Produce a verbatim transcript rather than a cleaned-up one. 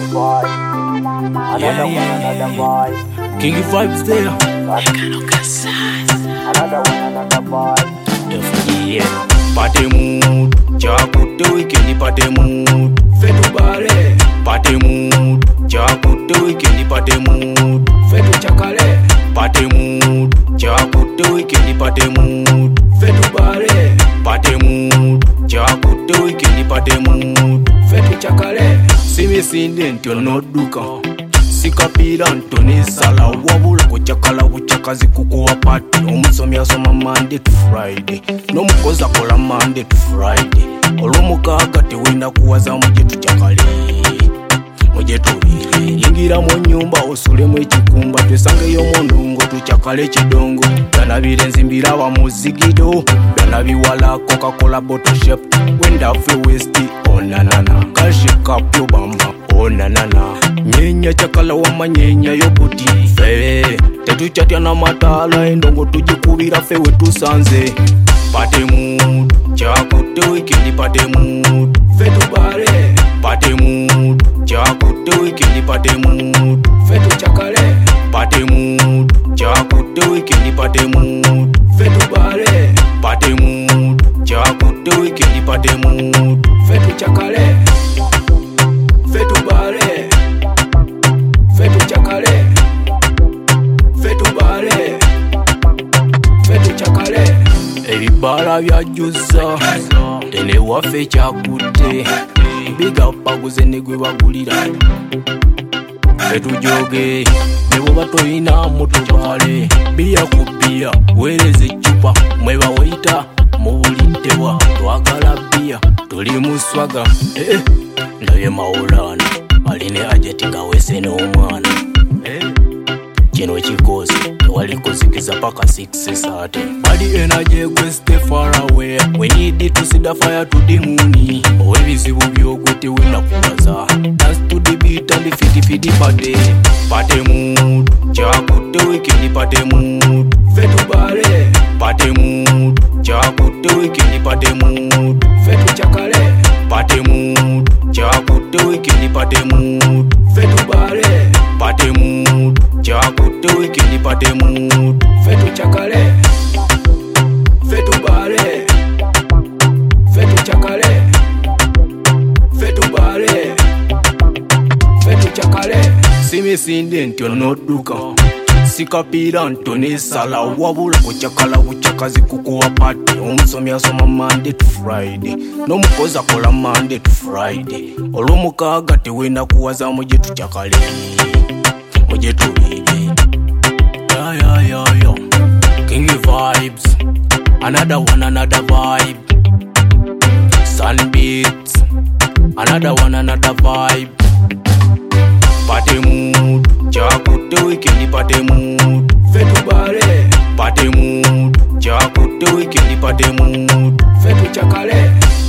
Yeah, yeah. King vibes there. Another one, another boy. Yeah. Party mood, Jakutte weekend party mood. Fetu bare. Party mood, Jakutte weekend party mood. Fetu chakale. Party mood, Jakutte weekend party mood. Fetu bare. Party mood, Jakutte weekend party mood. Fetu chakale. Simi sinde ntyo noduka. Sikapira ntoni sala wabula kuchakala buchakazi kukuwa party. Omusomi asoma Monday to Friday, nomukozi akola Monday to Friday. Olw'omukaaga tewenda kuwaza muje tuchakale, muje tubire. Yingira mu nyumba osulemu ekikumba, twesangeyo omundungo tuchakale ekidongo. Byanabire nzimbira ba muzigido, byanabiwala Coca-Cola bottle shape. Wenda fe west onanana, kashi kapyo bamba onanana. Nyenya chakala wa manyenya yobuti fe tetuchatya na matala endongo tujikubira fe wetusanze. Party mood, Jakutte weekend party mood. Fetu bare. Party mood, Jakutte weekend party mood. Fetu chakale. Party mood, Jakutte weekend party mood. Fetu bare. Party mood, Jakutte weekend party mood. Fetu chakale. Fetu bare. Fetu chakale. Fetu bare. Fetu chakale. Ebibala byajuza tene waffe Jakutte. Biga baguze ne gwe bagulira. Fetujoge ne bwoba toyina mutubale. Biya ku biya weereza eccupa mweba weyita mubuliddewa. Twagala biya tuli mu swaga. Eh, ndabye Mawulana aline ajeti kawese n'omwana. Eh, kino kikozi tewali kuzikiza paka six sate. Body energy gwe stay far away. We need it to see the fire to the moon. Owebizibu byogute wena kubaza. Dance to the beat and the fiti fiti party. Party mood, Jakutte weekend party mood. Fetu bare. Party mood, Jakutte weekend party mood. Fetu chakale. Party mood, Jakutte weekend party mood. Fetu bare. Party mood, Jakutte weekend party mood. Fetu chakale. Fetu bare. Fetu chakale. Fetu bare. Fetu chakale. Simi sinde ntyo noduka. Sikapira ntoni sala wabula kuchakala buchakazi kukuwa party. Omusomi asoma Monday to Friday, nomukozi akola Monday to Friday. Olw'omukaaga tewenda kuwaza muje tuchakale, muje tubire. Yeah, yeah, yeah, yeah. King vibes. Another one, another vibe. Sunbeats. Another one, another vibe. Party mood, Jakutte weekend party mood. Fetu bare. Party mood, Jakutte weekend party mood. Fetu chakale.